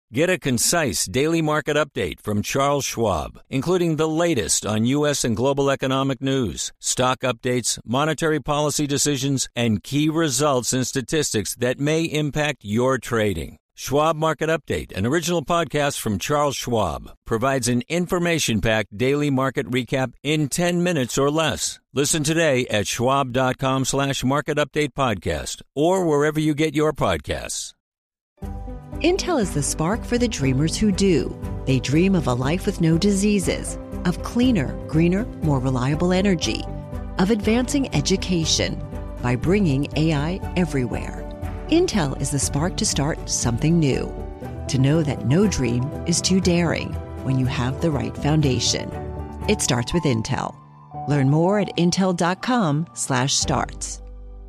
Get a concise daily market update from Charles Schwab, including the latest on U.S. and global economic news, stock updates, monetary policy decisions, and key results and statistics that may impact your trading. Schwab Market Update, an original podcast from Charles Schwab, provides an information-packed daily market recap in 10 minutes or less. Listen today at schwab.com/market update podcast or wherever you get your podcasts. Intel is the spark for the dreamers who do. They dream of a life with no diseases, of cleaner, greener, more reliable energy, of advancing education by bringing AI everywhere. Intel is the spark to start something new, to know that no dream is too daring when you have the right foundation. It starts with Intel. Learn more at intel.com/starts.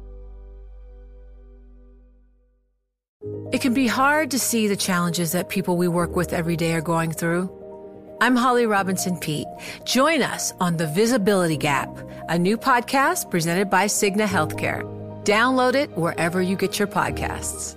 It can be hard to see the challenges that people we work with every day are going through. I'm Holly Robinson Peete. Join us on The Visibility Gap, a new podcast presented by Cigna Healthcare. Download it wherever you get your podcasts.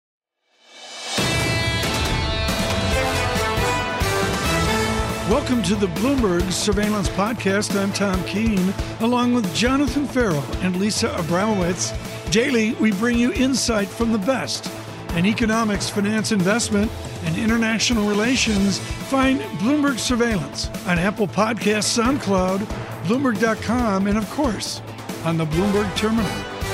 Welcome to the Bloomberg Surveillance Podcast. I'm Tom Keene, along with Jonathan Farrell and Lisa Abramowitz. Daily, we bring you insight from the best in economics, finance, investment, and international relations. Find Bloomberg Surveillance on Apple Podcasts, SoundCloud, Bloomberg.com, and of course, on the Bloomberg Terminal.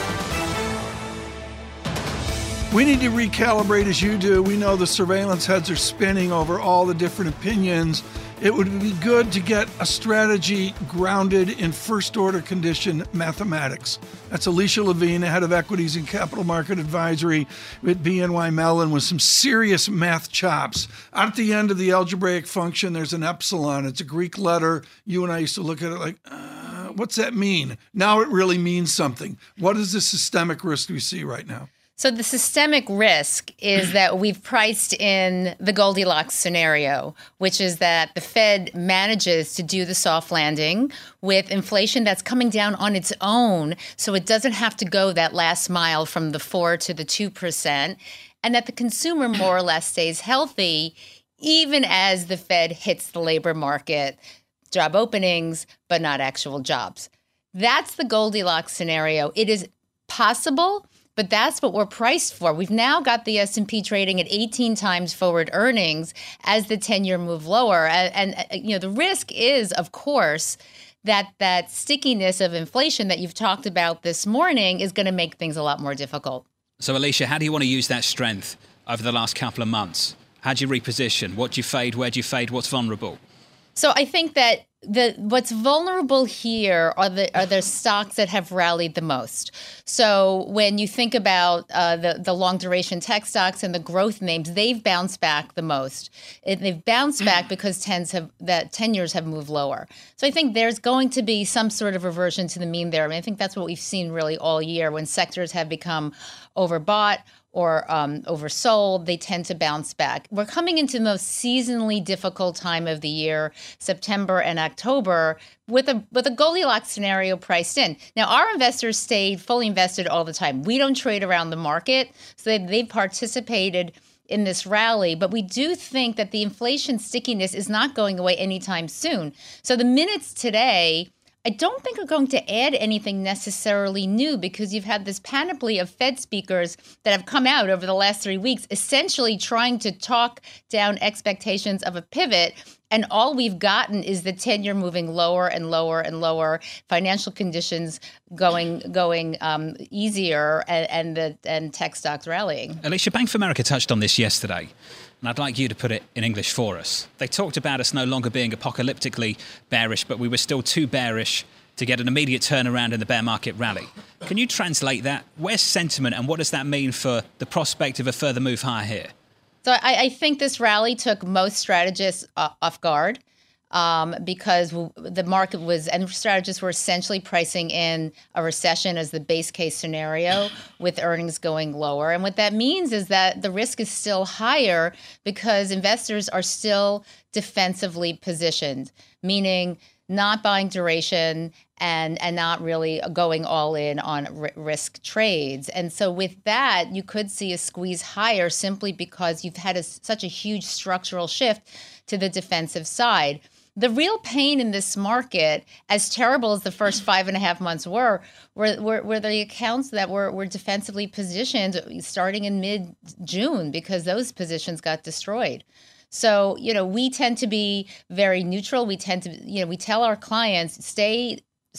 We need to recalibrate as you do. We know the surveillance heads are spinning over all the different opinions. It would be good to get a strategy grounded in first-order condition mathematics. That's Alicia Levine, head of equities and capital market advisory at BNY Mellon, with some serious math chops. At the end of the algebraic function, there's an epsilon. It's a Greek letter. You and I used to look at it like, what's that mean? Now it really means something. What is the systemic risk we see right now? So the systemic risk is that we've priced in the Goldilocks scenario, which is that the Fed manages to do the soft landing with inflation that's coming down on its own, so it doesn't have to go that last mile from the 4 to the 2%, and that the consumer more or less stays healthy even as the Fed hits the labor market, job openings, but not actual jobs. That's the Goldilocks scenario. It is possible, but that's what we're priced for. We've now got the S&P trading at 18 times forward earnings as the 10-year move lower. And the risk is, of course, that stickiness of inflation that you've talked about this morning is going to make things a lot more difficult. So, Alicia, how do you want to use that strength over the last couple of months? How do you reposition? What do you fade? Where do you fade? What's vulnerable? So I think that what's vulnerable here are the stocks that have rallied the most. So when you think about the long duration tech stocks and the growth names, they've bounced back the most. They've bounced back because 10 years have moved lower. So I think there's going to be some sort of reversion to the mean there. I mean, I think that's what we've seen really all year. When sectors have become overbought or oversold, they tend to bounce back. We're coming into the most seasonally difficult time of the year, September and October, with a Goldilocks scenario priced in. Now, our investors stayed fully invested all the time. We don't trade around the market, so they've participated in this rally, but we do think that the inflation stickiness is not going away anytime soon. So the minutes today, I don't think are going to add anything necessarily new, because you've had this panoply of Fed speakers that have come out over the last 3 weeks, essentially trying to talk down expectations of a pivot. And all we've gotten is the 10-year moving lower and lower and lower, financial conditions going easier, and tech stocks rallying. Alicia, Bank of America touched on this yesterday, and I'd like you to put it in English for us. They talked about us no longer being apocalyptically bearish, but we were still too bearish to get an immediate turnaround in the bear market rally. Can you translate that? Where's sentiment, and what does that mean for the prospect of a further move higher here? So I think this rally took most strategists off guard. Because the market and strategists were essentially pricing in a recession as the base case scenario, with earnings going lower. And what that means is that the risk is still higher because investors are still defensively positioned, meaning not buying duration and not really going all in on risk trades. And so with that, you could see a squeeze higher simply because you've had such a huge structural shift to the defensive side. The real pain in this market, as terrible as the first 5.5 months were the accounts that were defensively positioned starting in mid-June, because those positions got destroyed. So, we tend to be very neutral. We tend to, we tell our clients, stay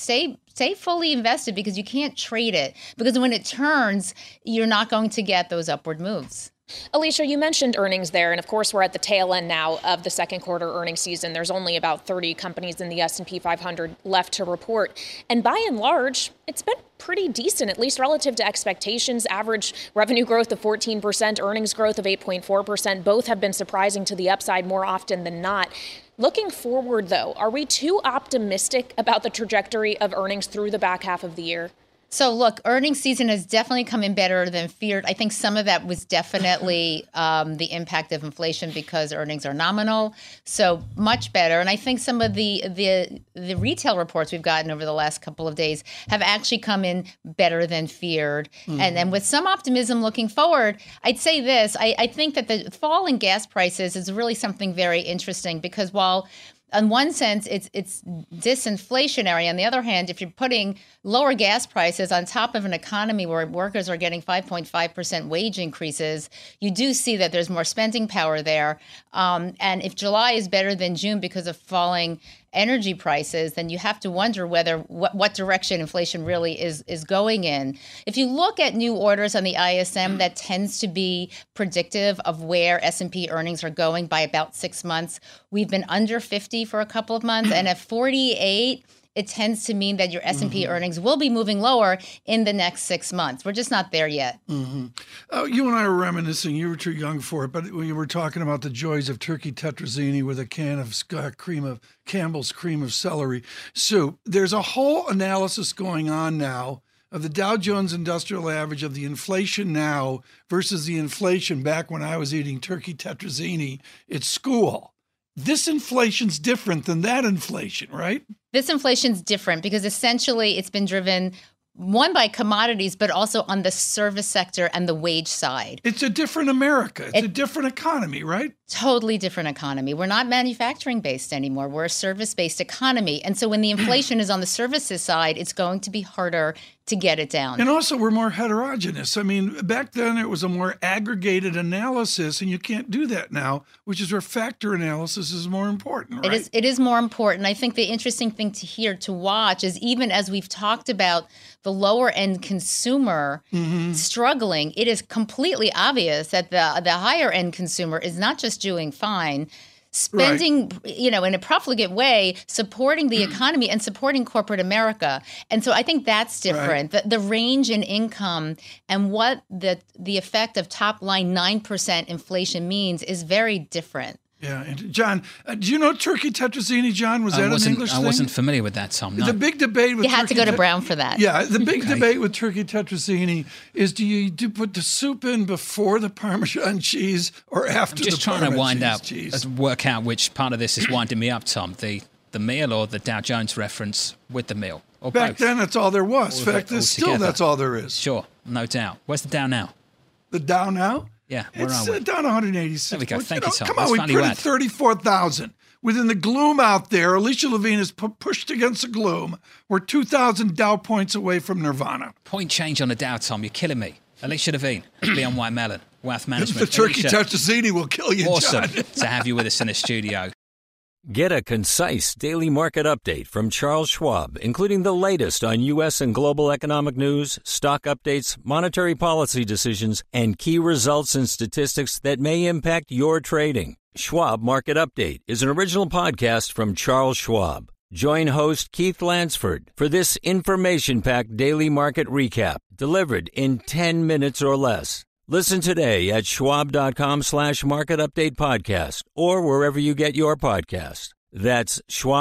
fully invested, because you can't trade it. Because when it turns, you're not going to get those upward moves. Alicia, you mentioned earnings there, and of course we're at the tail end now of the second quarter earnings season. There's only about 30 companies in the S&P 500 left to report, and by and large, it's been pretty decent, at least relative to expectations. Average revenue growth of 14%, earnings growth of 8.4%. Both have been surprising to the upside more often than not. Looking forward, though, are we too optimistic about the trajectory of earnings through the back half of the year? So look, earnings season has definitely come in better than feared. I think some of that was definitely the impact of inflation, because earnings are nominal, so much better. And I think some of the retail reports we've gotten over the last couple of days have actually come in better than feared. Mm-hmm. And with some optimism looking forward, I'd say this: I think that the fall in gas prices is really something very interesting, because while in one sense, it's disinflationary. On the other hand, if you're putting lower gas prices on top of an economy where workers are getting 5.5% wage increases, you do see that there's more spending power there. And if July is better than June because of falling energy prices, then you have to wonder whether what direction inflation really is going in. If you look at new orders on the ISM, that tends to be predictive of where S&P earnings are going by about 6 months. We've been under 50 for a couple of months, and at 48, it tends to mean that your S&P earnings will be moving lower in the next 6 months. We're just not there yet. Mm-hmm. You and I were reminiscing. You were too young for it, but we were talking about the joys of turkey tetrazzini with a can of Campbell's cream of celery soup. There's a whole analysis going on now of the Dow Jones Industrial Average, of the inflation now versus the inflation back when I was eating turkey tetrazzini at school. This inflation's different than that inflation, right? This inflation's different because essentially it's been driven, one, by commodities, but also on the service sector and the wage side. It's a different America. It's a different economy, right? Totally different economy. We're not manufacturing based anymore. We're a service-based economy. And so when the inflation is on the services side, it's going to be harder to get it down. And also, we're more heterogeneous. I mean, back then it was a more aggregated analysis, and you can't do that now, which is where factor analysis is more important, right? It is more important. I think the interesting thing to watch is, even as we've talked about the lower end consumer struggling, it is completely obvious that the higher end consumer is not just doing fine, spending, in a profligate way, supporting the economy and supporting corporate America. And so I think that's different. Right. The range in income and what the effect of top line 9% inflation means is very different. Yeah. And John, do you know turkey tetrazzini, John? Was that an English thing? I wasn't familiar with that, Tom. No. The big debate with you had to go to Brown for that. Yeah. The big debate with turkey tetrazzini is, do you put the soup in before the Parmesan cheese or after the Parmesan cheese? I'm just trying to work out which part of this is winding me up, Tom. The meal or the Dow Jones reference with the meal? Or back both? Then, that's all there was. In fact, that's all there is. Sure. No doubt. Where's the Dow now? The Dow now? Yeah, where are we? It's down 186. There we go. Thank you, Tom. Come on, we printed 34,000. Within the gloom out there, Alicia Levine is pushed against the gloom. We're 2,000 Dow points away from nirvana. Point change on the Dow, Tom. You're killing me. Alicia Levine, Leon White Mellon, Wealth Management. The turkey tetrazzini will kill you, awesome John. to have you with us in the studio. Get a concise daily market update from Charles Schwab, including the latest on U.S. and global economic news, stock updates, monetary policy decisions, and key results and statistics that may impact your trading. Schwab Market Update is an original podcast from Charles Schwab. Join host Keith Lansford for this information-packed daily market recap delivered in 10 minutes or less. Listen today at schwab.com/market update podcast or wherever you get your podcast. That's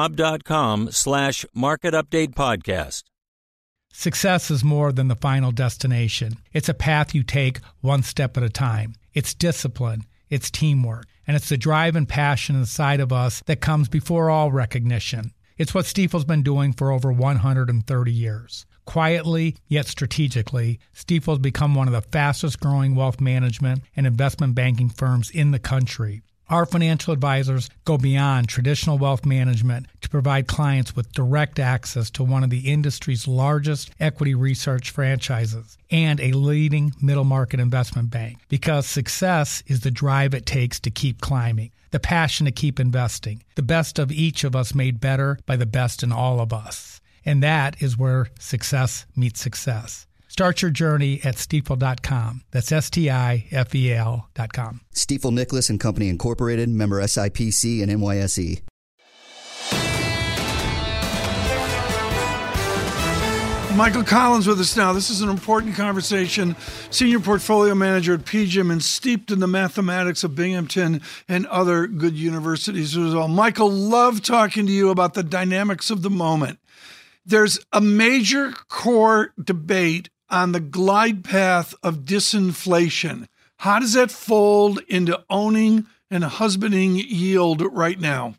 schwab.com/market update podcast. Success is more than the final destination. It's a path you take one step at a time. It's discipline, it's teamwork, and it's the drive and passion inside of us that comes before all recognition. It's what Stifel's been doing for over 130 years. Quietly, yet strategically, Stifel's become one of the fastest growing wealth management and investment banking firms in the country. Our financial advisors go beyond traditional wealth management to provide clients with direct access to one of the industry's largest equity research franchises and a leading middle market investment bank, because success is the drive it takes to keep climbing, the passion to keep investing, the best of each of us made better by the best in all of us. And that is where success meets success. Start your journey at Stifel.com. That's Stifel.com. Stifel Nicholas and Company Incorporated, member SIPC and NYSE. Michael Collins with us now. This is an important conversation. Senior portfolio manager at PGIM and steeped in the mathematics of Binghamton and other good universities as well. Michael, love talking to you about the dynamics of the moment. There's a major core debate on the glide path of disinflation. How does that fold into owning and husbanding yield right now?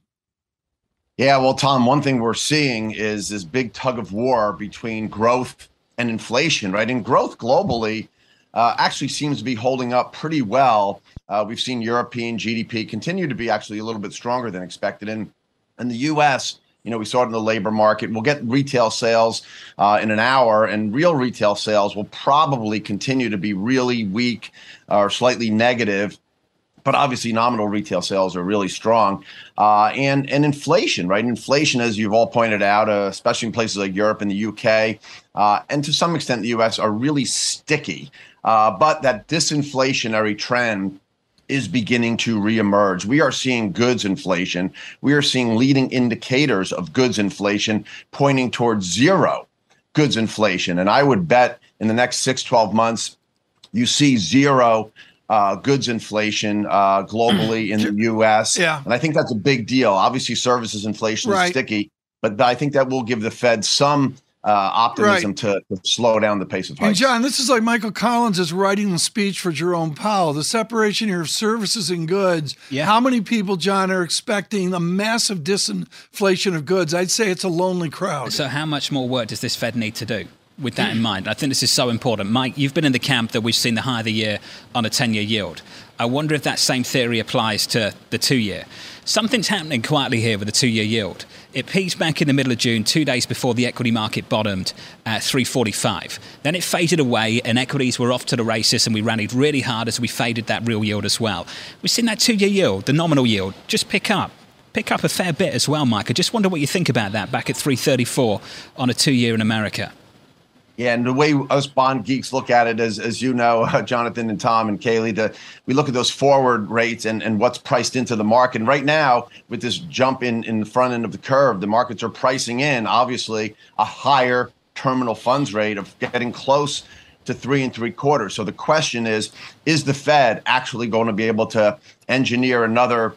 Yeah, well, Tom, one thing we're seeing is this big tug of war between growth and inflation, right? And growth globally actually seems to be holding up pretty well. We've seen European GDP continue to be actually a little bit stronger than expected. And in the U.S., we saw it in the labor market. We'll get retail sales in an hour, and real retail sales will probably continue to be really weak or slightly negative. But obviously, nominal retail sales are really strong. And inflation, right? Inflation, as you've all pointed out, especially in places like Europe and the UK, and to some extent the US, are really sticky. But that disinflationary trend is beginning to reemerge. We are seeing goods inflation. We are seeing leading indicators of goods inflation pointing towards zero goods inflation. And I would bet in the next 6-12 months, you see zero goods inflation globally in the U.S. Yeah. And I think that's a big deal. Obviously, services inflation is sticky, but I think that will give the Fed some optimism to slow down the pace of hikes. And John, this is like Michael Collins is writing the speech for Jerome Powell, the separation here of services and goods. Yeah. How many people, John, are expecting a massive disinflation of goods? I'd say it's a lonely crowd. So how much more work does this Fed need to do? With that in mind, I think this is so important. Mike, you've been in the camp that we've seen the higher the year on a 10-year yield. I wonder if that same theory applies to the 2-year. Something's happening quietly here with the 2-year yield. It peaked back in the middle of June, 2 days before the equity market bottomed at 345. Then it faded away and equities were off to the races, and we rallied really hard as we faded that real yield as well. We've seen that 2-year yield, the nominal yield, just pick up a fair bit as well, Mike. I just wonder what you think about that back at 334 on a 2-year in America. Yeah, and the way us bond geeks look at it, as you know, Jonathan and Tom and Kaylee, we look at those forward rates and what's priced into the market. And right now, with this jump in the front end of the curve, the markets are pricing in, obviously, a higher terminal funds rate of getting close to 3 3/4. So the question is the Fed actually going to be able to engineer another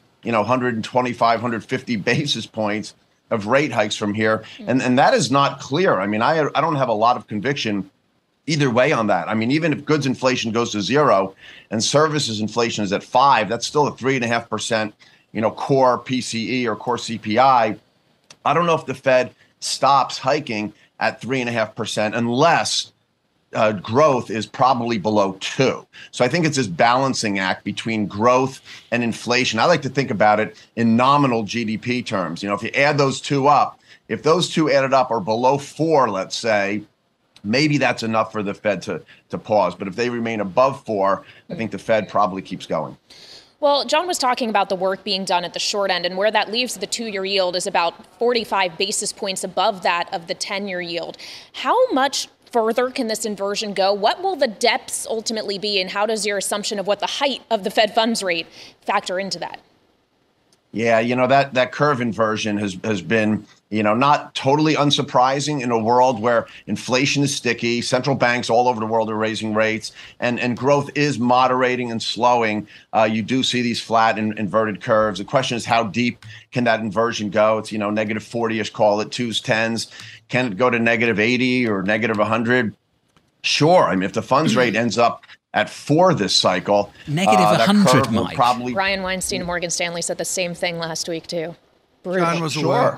125, 150 basis points of rate hikes from here? And that is not clear. I mean, I don't have a lot of conviction either way on that. I mean, even if goods inflation goes to zero and services inflation is at 5, that's still a 3.5%, core PCE or core CPI. I don't know if the Fed stops hiking at 3.5% unless growth is probably below 2. So I think it's this balancing act between growth and inflation. I like to think about it in nominal GDP terms. If you add those two up, if those two added up are below 4, let's say, maybe that's enough for the Fed to pause. But if they remain above 4, I think the Fed probably keeps going. Well, John was talking about the work being done at the short end, and where that leaves the 2-year yield is about 45 basis points above that of the 10-year yield. How much further can this inversion go? What will the depths ultimately be, and how does your assumption of what the height of the Fed funds rate factor into that? Yeah, that curve inversion has been, not totally unsurprising in a world where inflation is sticky, central banks all over the world are raising rates, and growth is moderating and slowing. You do see these flat and inverted curves. The question is, how deep can that inversion go? It's, negative 40-ish, call it 2s, 10s. Can it go to negative 80 or negative 100? Sure. I mean, if the funds rate ends up at 4 this cycle, negative 100, Mike. Brian Weinstein of Morgan Stanley said the same thing last week, too. John was aware.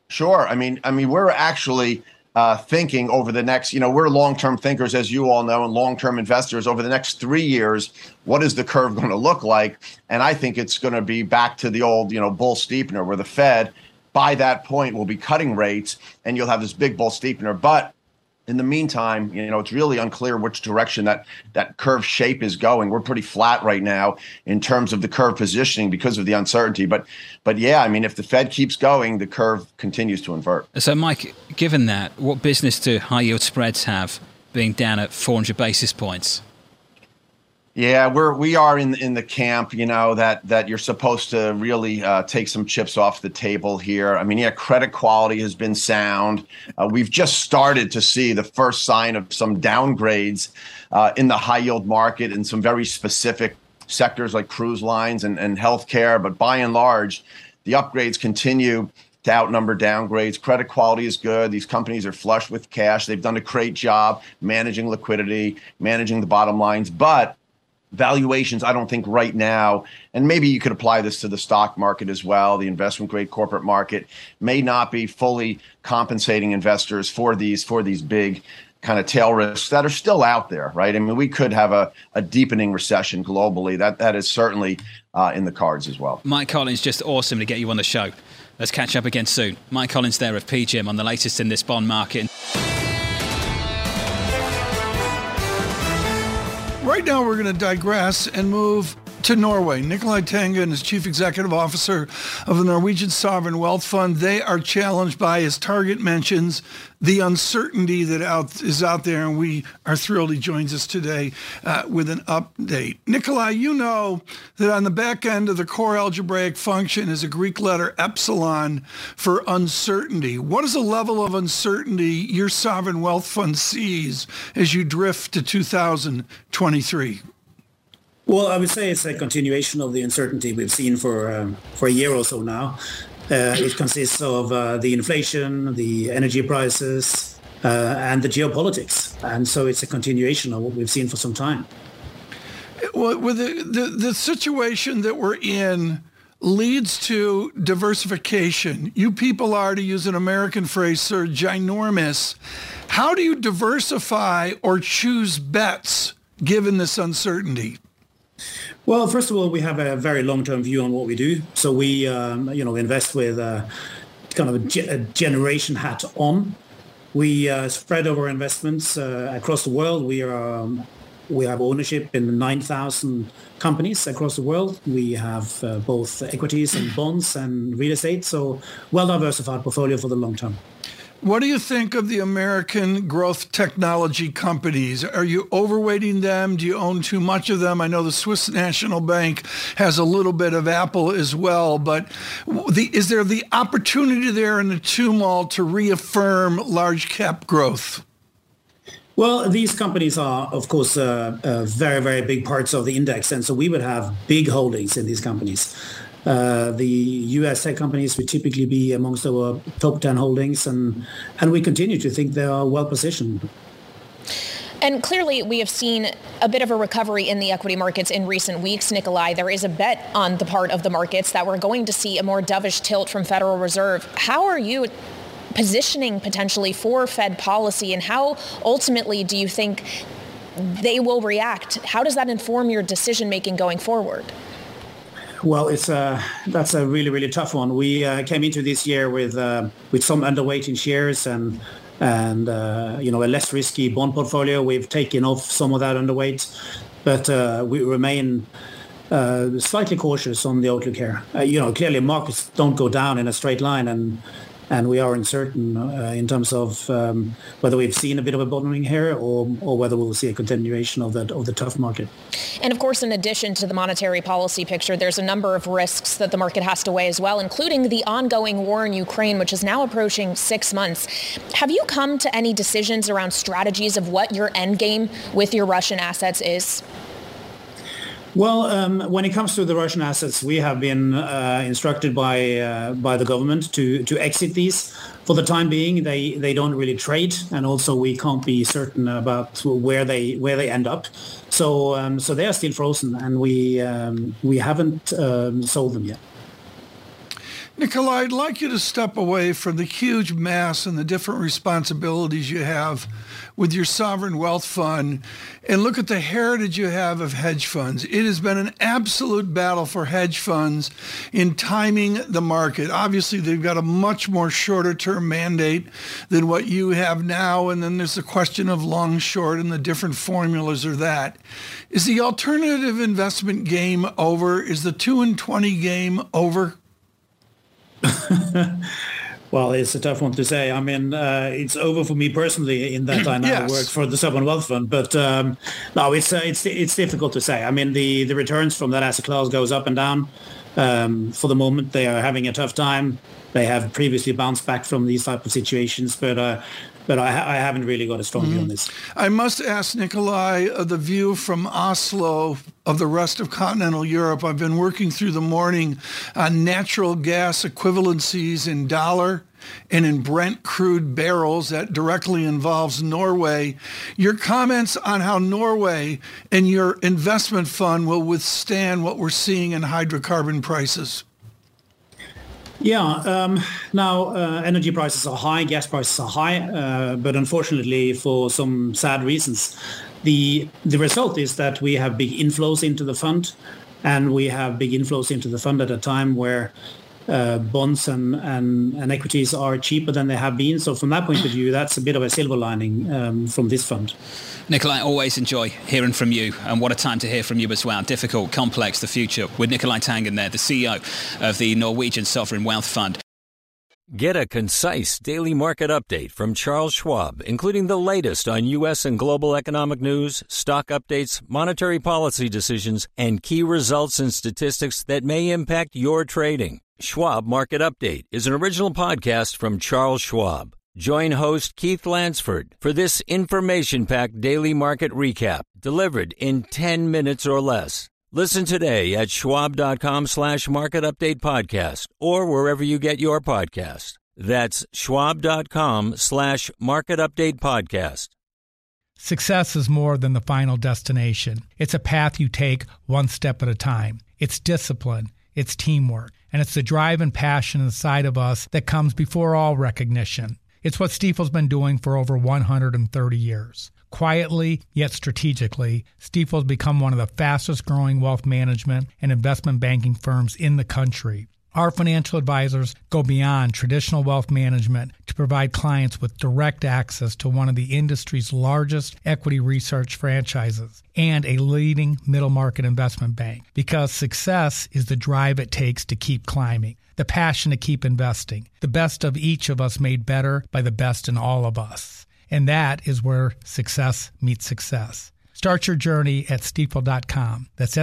Sure. I mean, we're actually thinking over the next, we're long-term thinkers, as you all know, and long-term investors. Over the next 3 years, what is the curve going to look like? And I think it's going to be back to the old, bull steepener, where the Fed, by that point, will be cutting rates, and you'll have this big bull steepener. But in the meantime, it's really unclear which direction that curve shape is going. We're pretty flat right now in terms of the curve positioning because of the uncertainty. But yeah, if the Fed keeps going, the curve continues to invert. So, Mike, given that, what business do high yield spreads have being down at 400 basis points? Yeah, we are in the camp, that you're supposed to really take some chips off the table here. Credit quality has been sound. We've just started to see the first sign of some downgrades in the high yield market in some very specific sectors like cruise lines and healthcare. But by and large, the upgrades continue to outnumber downgrades. Credit quality is good. These companies are flush with cash. They've done a great job managing liquidity, managing the bottom lines. But valuations, I don't think right now, and maybe you could apply this to the stock market as well, the investment grade corporate market, may not be fully compensating investors for these big kind of tail risks that are still out there, right? We could have a deepening recession globally. That is certainly in the cards as well. Mike Collins, just awesome to get you on the show. Let's catch up again soon. Mike Collins there of PGIM on the latest in this bond market. Right now, we're going to digress and move to Norway. Nicolai Tangen is Chief Executive Officer of the Norwegian Sovereign Wealth Fund. They are challenged by, as Target mentions, the uncertainty that is out there, and we are thrilled he joins us today with an update. Nicolai, you know that on the back end of the core algebraic function is a Greek letter epsilon for uncertainty. What is the level of uncertainty your sovereign wealth fund sees as you drift to 2023? Well, I would say it's a continuation of the uncertainty we've seen for a year or so now. It consists of the inflation, the energy prices, and the geopolitics. And so it's a continuation of what we've seen for some time. Well, with the situation that we're in leads to diversification. You people are, to use an American phrase, sir, ginormous. How do you diversify or choose bets given this uncertainty? Well, first of all, we have a very long-term view on what we do. So we, invest with kind of a generation hat on. We spread our investments across the world. We have ownership in 9,000 companies across the world. We have both equities and bonds and real estate. So well-diversified portfolio for the long term. What do you think of the American growth technology companies? Are you overweighting them? Do you own too much of them? I know the Swiss National Bank has a little bit of Apple as well, but is there the opportunity there in the tumult to reaffirm large cap growth? Well, these companies are, of course, very, very big parts of the index. And so we would have big holdings in these companies. The U.S. tech companies would typically be amongst our top 10 holdings, and we continue to think they are well positioned. And clearly, we have seen a bit of a recovery in the equity markets in recent weeks, Nicolai. There is a bet on the part of the markets that we're going to see a more dovish tilt from Federal Reserve. How are you positioning potentially for Fed policy, and how ultimately do you think they will react? How does that inform your decision-making going forward? Well, that's a really, really tough one. We came into this year with some underweight in shares and a less risky bond portfolio. We've taken off some of that underweight, but we remain slightly cautious on the outlook here. Clearly markets don't go down in a straight line, and we are uncertain in terms of whether we've seen a bit of a bottoming here or whether we'll see a continuation of the tough market. And of course, in addition to the monetary policy picture, there's a number of risks that the market has to weigh as well, including the ongoing war in Ukraine, which is now approaching 6 months. Have you come to any decisions around strategies of what your end game with your Russian assets is? Well, when it comes to the Russian assets, we have been instructed by the government to exit these. For the time being, they don't really trade, and also we can't be certain about where they end up. So they are still frozen, and we haven't sold them yet. Nikolai, I'd like you to step away from the huge mass and the different responsibilities you have with your sovereign wealth fund and look at the heritage you have of hedge funds. It has been an absolute battle for hedge funds in timing the market. Obviously, they've got a much more shorter term mandate than what you have now. And then there's the question of long, short, and the different formulas of that. Is the alternative investment game over? Is the 2-and-20 game over? Well, it's a tough one to say. I mean, it's over for me personally in that I now work for the Sovereign Wealth Fund. But no, it's difficult to say. I mean, the returns from that asset class goes up and down. For the moment, they are having a tough time. They have previously bounced back from these type of situations, but I haven't really got a strong view on this. I must ask Nikolai the view from Oslo of the rest of continental Europe. I've been working through the morning on natural gas equivalencies in dollar and in Brent crude barrels. That directly involves Norway. Your comments on how Norway and your investment fund will withstand what we're seeing in hydrocarbon prices. Yeah, now energy prices are high, gas prices are high, but unfortunately for some sad reasons, the result is that we have big inflows into the fund, and we have big inflows into the fund at a time where bonds and equities are cheaper than they have been. So from that point of view, that's a bit of a silver lining from this fund. Nikolai, always enjoy hearing from you, and what a time to hear from you as well. Difficult, complex, the future, with Nikolai Tangen there, the CEO of the Norwegian Sovereign Wealth Fund. Get a concise daily market update from Charles Schwab, including the latest on U.S. and global economic news, stock updates, monetary policy decisions, and key results and statistics that may impact your trading. Schwab Market Update is an original podcast from Charles Schwab. Join host Keith Lansford for this information-packed daily market recap delivered in 10 minutes or less. Listen today at schwab.com/market update podcast or wherever you get your podcast. That's schwab.com/market update podcast. Success is more than the final destination. It's a path you take one step at a time. It's discipline, it's teamwork, and it's the drive and passion inside of us that comes before all recognition. It's what Stifel's been doing for over 130 years. Quietly, yet strategically, Stifel's become one of the fastest growing wealth management and investment banking firms in the country. Our financial advisors go beyond traditional wealth management to provide clients with direct access to one of the industry's largest equity research franchises and a leading middle market investment bank, because success is the drive it takes to keep climbing, the passion to keep investing, the best of each of us made better by the best in all of us. And that is where success meets success. Start your journey at Stifel.com. That's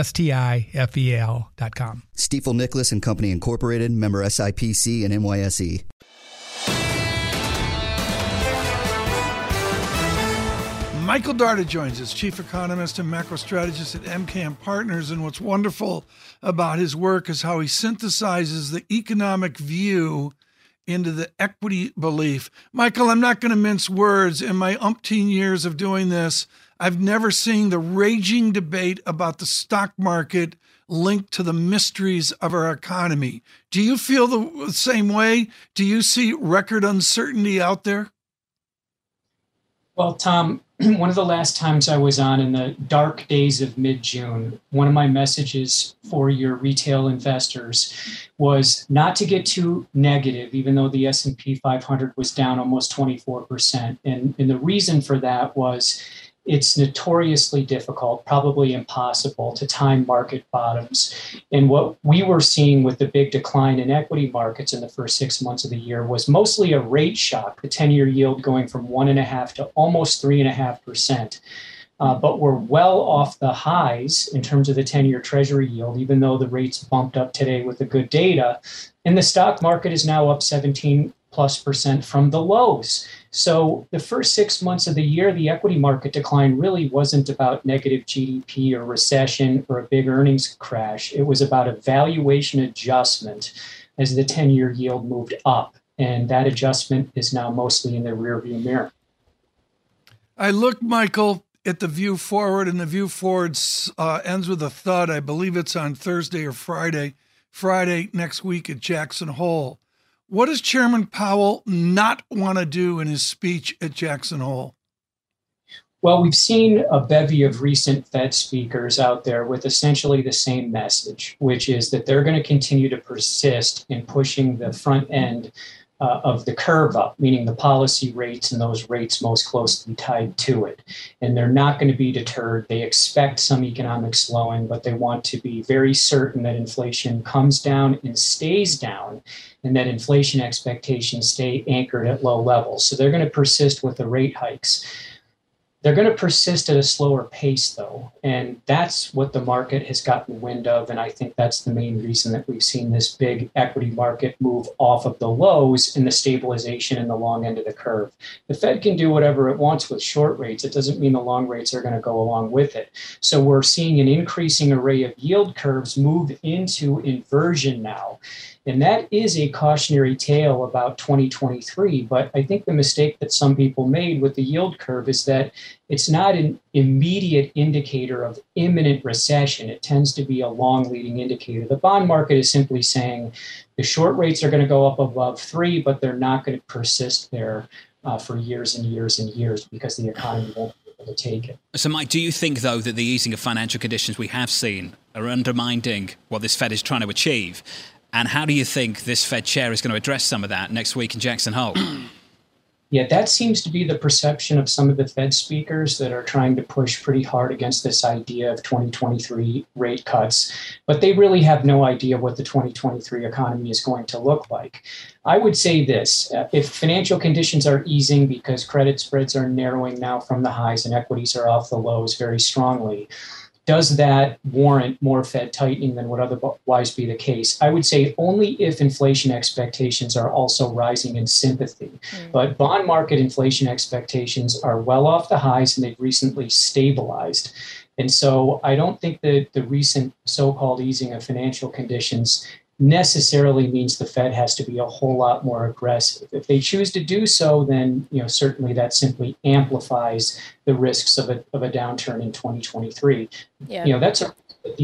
STIFEL.com. Stifel Nicholas and Company Incorporated, member SIPC and NYSE. Michael Darda joins us, chief economist and macro strategist at MKM Partners. And what's wonderful about his work is how he synthesizes the economic view into the equity belief. Michael, I'm not going to mince words. In my umpteen years of doing this, I've never seen the raging debate about the stock market linked to the mysteries of our economy. Do you feel the same way? Do you see record uncertainty out there? Well, Tom, one of the last times I was on in the dark days of mid-June, one of my messages for your retail investors was not to get too negative, even though the S&P 500 was down almost 24%. And the reason for that was it's notoriously difficult, probably impossible, to time market bottoms. And what we were seeing with the big decline in equity markets in the first 6 months of the year was mostly a rate shock, the 10-year yield going from 1.5% to almost 3.5%. But we're well off the highs in terms of the 10-year Treasury yield, even though the rates bumped up today with the good data. And the stock market is now up 17+% from the lows. So the first 6 months of the year, the equity market decline really wasn't about negative GDP or recession or a big earnings crash. It was about a valuation adjustment as the 10-year yield moved up. And that adjustment is now mostly in the rearview mirror. I look, Michael, at the view forward, and the view forward ends with a thud. I believe it's on Thursday or Friday. Friday next week at Jackson Hole. What does Chairman Powell not want to do in his speech at Jackson Hole? Well, we've seen a bevy of recent Fed speakers out there with essentially the same message, which is that they're going to continue to persist in pushing the front end of the curve up, meaning the policy rates and those rates most closely tied to it. And they're not going to be deterred. They expect some economic slowing, but they want to be very certain that inflation comes down and stays down, and that inflation expectations stay anchored at low levels. So they're going to persist with the rate hikes. They're going to persist at a slower pace, though, and that's what the market has gotten wind of, and I think that's the main reason that we've seen this big equity market move off of the lows and the stabilization in the long end of the curve. The Fed can do whatever it wants with short rates. It doesn't mean the long rates are going to go along with it. So we're seeing an increasing array of yield curves move into inversion now. And that is a cautionary tale about 2023. But I think the mistake that some people made with the yield curve is that it's not an immediate indicator of imminent recession. It tends to be a long leading indicator. The bond market is simply saying the short rates are going to go up above 3, but they're not going to persist there for years and years and years because the economy won't be able to take it. So, Mike, do you think, though, that the easing of financial conditions we have seen are undermining what this Fed is trying to achieve? And how do you think this Fed chair is going to address some of that next week in Jackson Hole? Yeah, that seems to be the perception of some of the Fed speakers that are trying to push pretty hard against this idea of 2023 rate cuts. But they really have no idea what the 2023 economy is going to look like. I would say this, if financial conditions are easing because credit spreads are narrowing now from the highs and equities are off the lows very strongly, does that warrant more Fed tightening than would otherwise be the case? I would say only if inflation expectations are also rising in sympathy. But bond market inflation expectations are well off the highs and they've recently stabilized. And so I don't think that the recent so-called easing of financial conditions necessarily means the Fed has to be a whole lot more aggressive. If they choose to do so, then certainly that simply amplifies the risks of a downturn in 2023. Yeah. That's the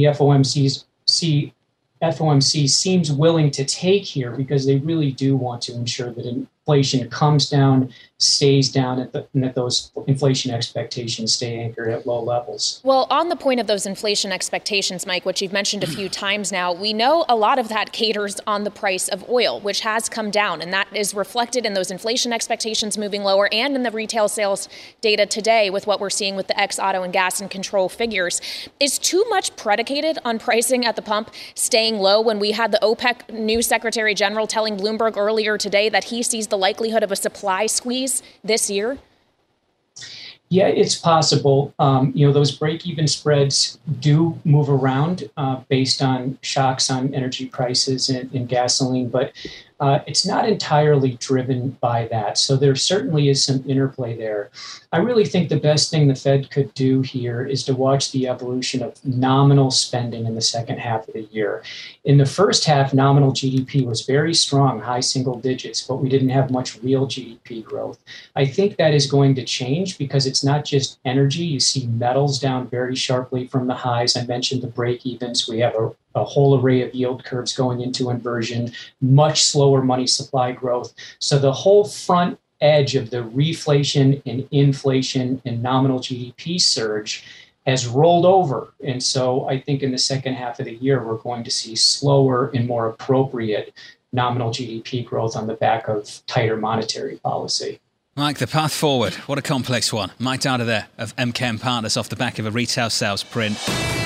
FOMC seems willing to take here because they really do want to ensure that inflation comes down, stays down, and that those inflation expectations stay anchored at low levels. Well, on the point of those inflation expectations, Mike, which you've mentioned a few times now, we know a lot of that caters on the price of oil, which has come down, and that is reflected in those inflation expectations moving lower and in the retail sales data today with what we're seeing with the ex-auto and gas and control figures. Is too much predicated on pricing at the pump staying low when we had the OPEC new Secretary General telling Bloomberg earlier today that he sees the likelihood of a supply squeeze this year? Yeah, it's possible. Those break-even spreads do move around based on shocks on energy prices and gasoline, but it's not entirely driven by that. So there certainly is some interplay there. I really think the best thing the Fed could do here is to watch the evolution of nominal spending in the second half of the year. In the first half, nominal GDP was very strong, high single digits, but we didn't have much real GDP growth. I think that is going to change because it's not just energy. You see metals down very sharply from the highs. I mentioned the break-evens. We have a whole array of yield curves going into inversion, much slower money supply growth. So the whole front edge of the reflation and inflation and nominal GDP surge has rolled over. And so I think in the second half of the year, we're going to see slower and more appropriate nominal GDP growth on the back of tighter monetary policy. Mike, the path forward, what a complex one. Mike Dada there of MKM Partners off the back of a retail sales print.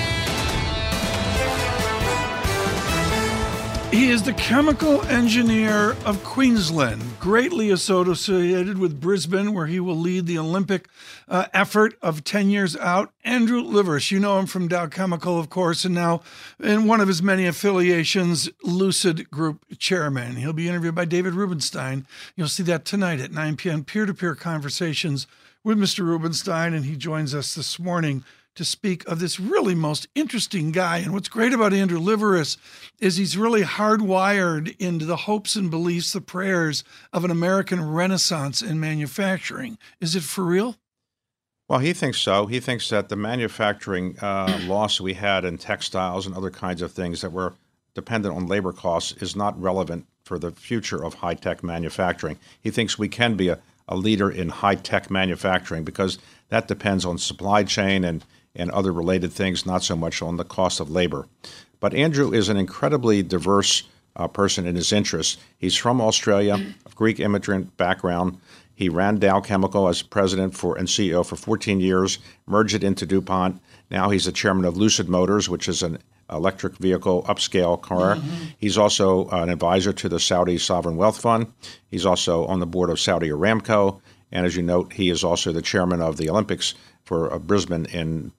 He is the chemical engineer of Queensland, greatly associated with Brisbane, where he will lead the Olympic effort of 10 years out. Andrew Liveris, you know him from Dow Chemical, of course, and now in one of his many affiliations, Lucid Group chairman. He'll be interviewed by David Rubenstein. You'll see that tonight at 9 p.m. Peer-to-peer conversations with Mr. Rubenstein, and he joins us this morning to speak of this really most interesting guy. And what's great about Andrew Liveris is he's really hardwired into the hopes and beliefs, the prayers of an American renaissance in manufacturing. Is it for real? Well, he thinks so. He thinks that the manufacturing loss we had in textiles and other kinds of things that were dependent on labor costs is not relevant for the future of high-tech manufacturing. He thinks we can be a leader in high-tech manufacturing because that depends on supply chain and other related things, not so much on the cost of labor. But Andrew is an incredibly diverse person in his interests. He's from Australia, of Greek immigrant background. He ran Dow Chemical as president and CEO for 14 years, merged it into DuPont. Now he's the chairman of Lucid Motors, which is an electric vehicle upscale car. Mm-hmm. He's also an advisor to the Saudi Sovereign Wealth Fund. He's also on the board of Saudi Aramco. And as you note, he is also the chairman of the Olympics for Brisbane in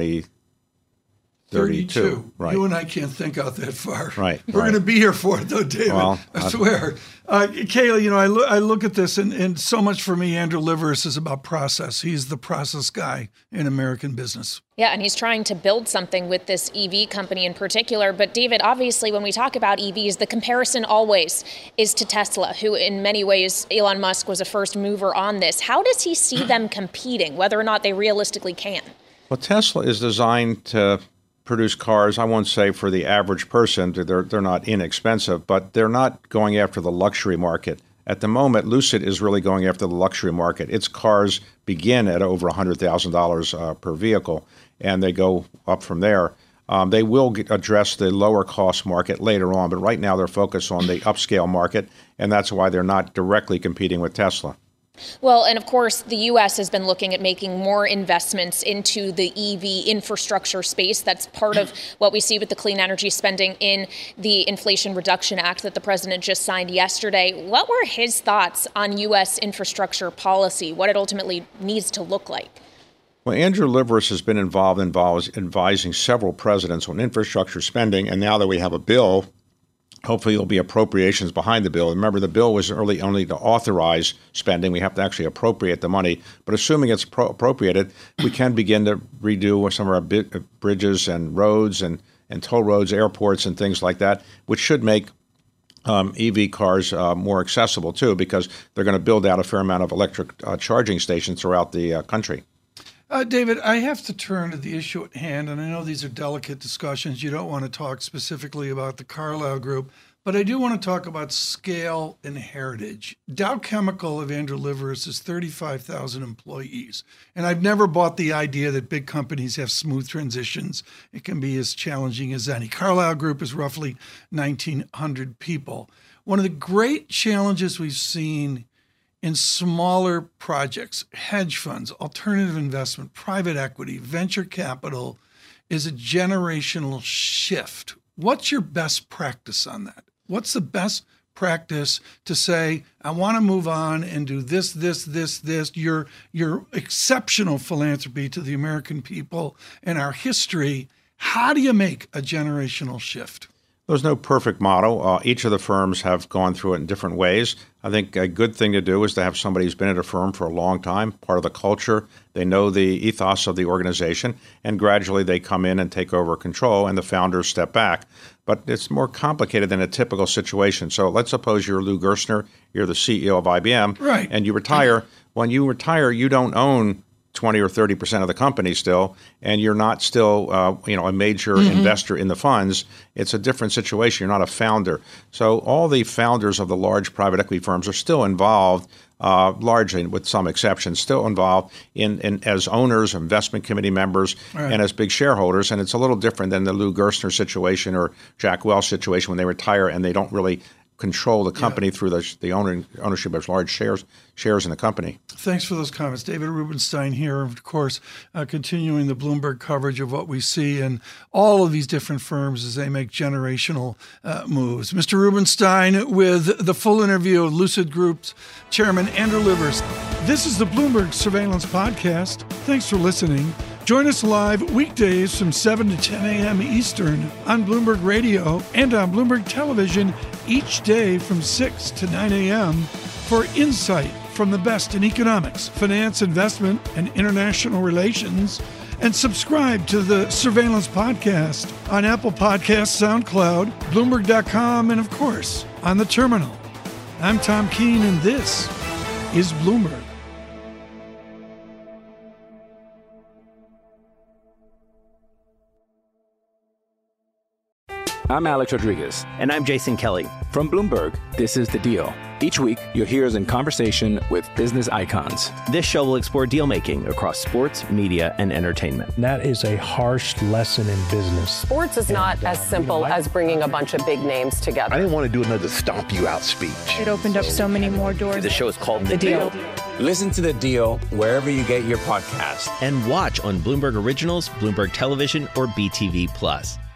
2032. Right. You and I can't think out that far. Right. We're going to be here for it, though, David. Well, I swear. Kayla, I look at this, and so much for me, Andrew Liveris is about process. He's the process guy in American business. Yeah, and he's trying to build something with this EV company in particular. But David, obviously, when we talk about EVs, the comparison always is to Tesla, who in many ways, Elon Musk was a first mover on this. How does he see them competing, whether or not they realistically can? Well, Tesla is designed to produce cars, I won't say for the average person, they're not inexpensive, but they're not going after the luxury market. At the moment, Lucid is really going after the luxury market. Its cars begin at over $100,000 per vehicle, and they go up from there. They will address the lower cost market later on, but right now they're focused on the upscale market, and that's why they're not directly competing with Tesla. Well, and of course, the U.S. has been looking at making more investments into the EV infrastructure space. That's part of what we see with the clean energy spending in the Inflation Reduction Act that the president just signed yesterday. What were his thoughts on U.S. infrastructure policy, what it ultimately needs to look like? Well, Andrew Liveris has been involved in advising several presidents on infrastructure spending, and now that we have a bill, hopefully there'll be appropriations behind the bill. Remember, the bill was only to authorize spending. We have to actually appropriate the money. But assuming it's appropriated, we can begin to redo some of our bridges and roads and toll roads, airports, and things like that, which should make EV cars more accessible, too, because they're going to build out a fair amount of electric charging stations throughout the country. David, I have to turn to the issue at hand, and I know these are delicate discussions. You don't want to talk specifically about the Carlyle Group, but I do want to talk about scale and heritage. Dow Chemical of Andrew Liveris is 35,000 employees, and I've never bought the idea that big companies have smooth transitions. It can be as challenging as any. Carlyle Group is roughly 1,900 people. One of the great challenges we've seen in smaller projects, hedge funds, alternative investment, private equity, venture capital, is a generational shift. What's your best practice on that? What's the best practice to say, I want to move on and do this, your exceptional philanthropy to the American people and our history. How do you make a generational shift? There's no perfect model. Each of the firms have gone through it in different ways. I think a good thing to do is to have somebody who's been at a firm for a long time, part of the culture. They know the ethos of the organization, and gradually they come in and take over control, and the founders step back. But it's more complicated than a typical situation. So let's suppose you're Lou Gerstner, you're the CEO of IBM, right, and you retire. When you retire, you don't own 20 or 30% of the company still, and you're not still, a major investor in the funds. It's a different situation. You're not a founder. So all the founders of the large private equity firms are still involved, largely, with some exceptions, still involved in as owners, investment committee members, right, and as big shareholders. And it's a little different than the Lou Gerstner situation or Jack Welch situation when they retire and they don't really control the company through the ownership of large shares in the company. Thanks for those comments. David Rubenstein here, of course, continuing the Bloomberg coverage of what we see in all of these different firms as they make generational moves. Mr. Rubenstein with the full interview of Lucid Group's chairman, Andrew Liveris. This is the Bloomberg Surveillance Podcast. Thanks for listening. Join us live weekdays from 7 to 10 a.m. Eastern on Bloomberg Radio and on Bloomberg Television each day from 6 to 9 a.m. for insight from the best in economics, finance, investment, and international relations. And subscribe to the Surveillance Podcast on Apple Podcasts, SoundCloud, Bloomberg.com, and of course, on the terminal. I'm Tom Keene, and this is Bloomberg. I'm Alex Rodriguez. And I'm Jason Kelly. From Bloomberg, this is The Deal. Each week, you'll hear us in conversation with business icons. This show will explore deal-making across sports, media, and entertainment. That is a harsh lesson in business. Sports is not as simple as bringing a bunch of big names together. I didn't want to do another stomp you out speech. It opened up so many more doors. The show is called The Deal. Listen to The Deal wherever you get your podcast. And watch on Bloomberg Originals, Bloomberg Television, or BTV+.